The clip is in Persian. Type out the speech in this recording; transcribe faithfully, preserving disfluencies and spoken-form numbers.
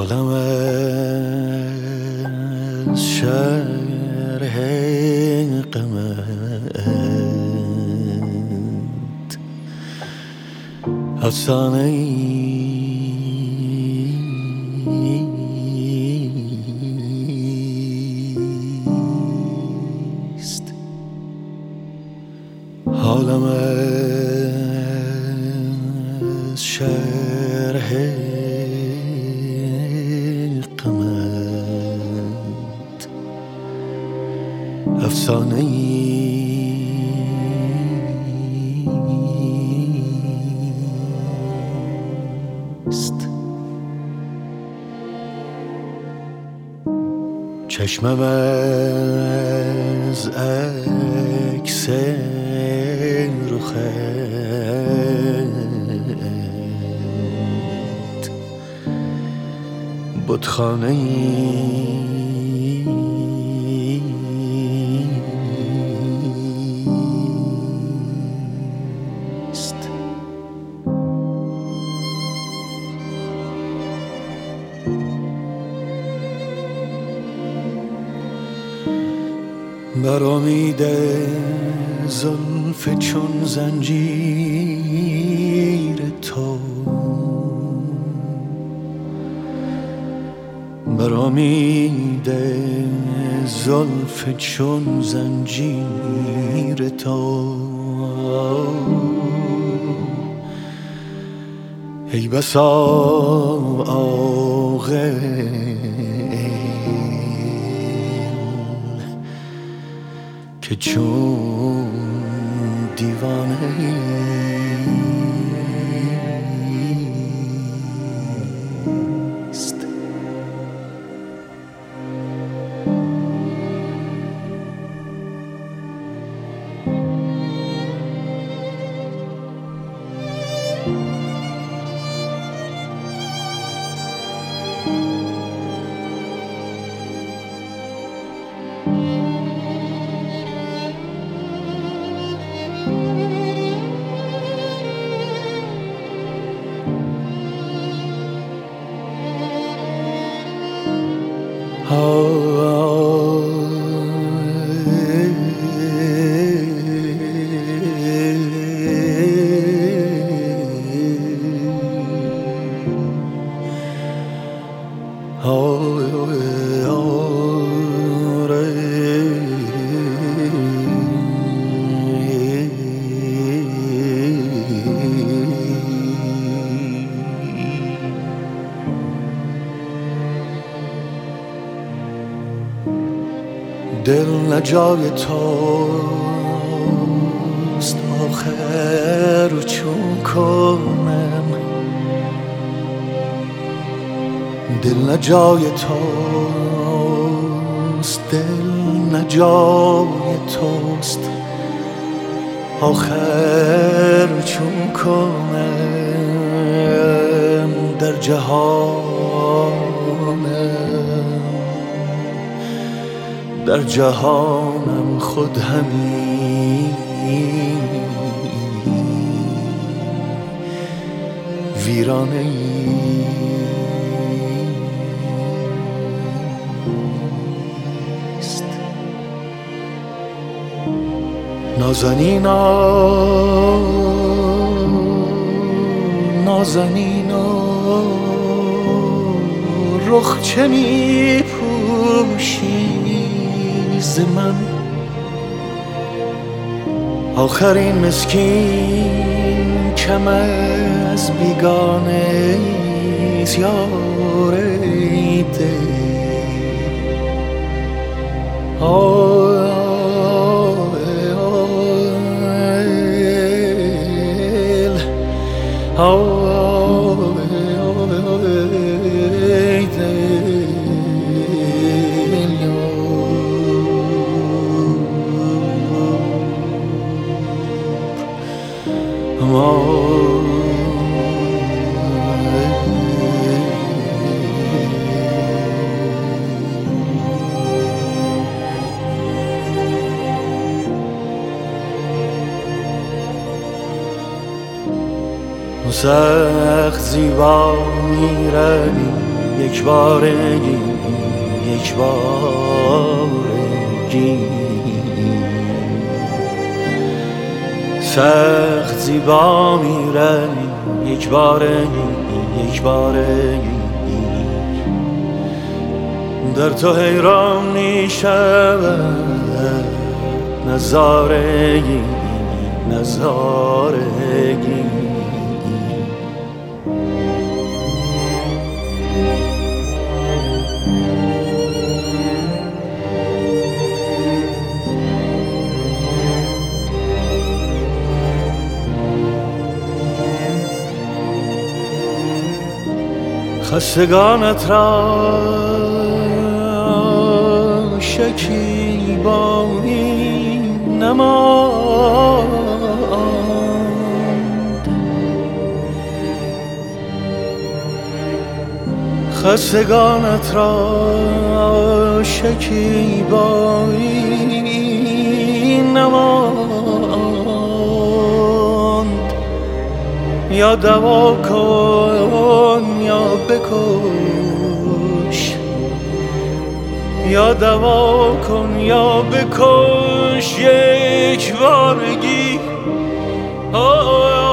حالم از شرح غمت افسانه ایست. حالم از شرح غمت افسانه ایست. چشمم از عکس رخت بتخانه ایست. بر امید زلف چون زنجیر تو، بر امید زلف چون زنجیر تو، ای بسا عاقل که چون دیوانه ایست. دل نجای توست آخر چون کنم، دل نجای توست، دل نجای توست آخر چون کنم. در جهانم در جهانم خود همین ویرانه ایست. نازنینا نازنینا رخ چه می پوشی ز من؟ آخرین مسکین کم از بیگانه یار دل. سخت زیبا می‌روی یک بارگی یک بارگی سخت زیبا میروی یک بارگی یک بارگی در تو حیران میشود نظارگی نظارگی خستگانت را شکیبایی نماند خستگانت را شکیبایی نماند یا دوا کن یا بکش یا دوا کن یا بکش یک بارگی.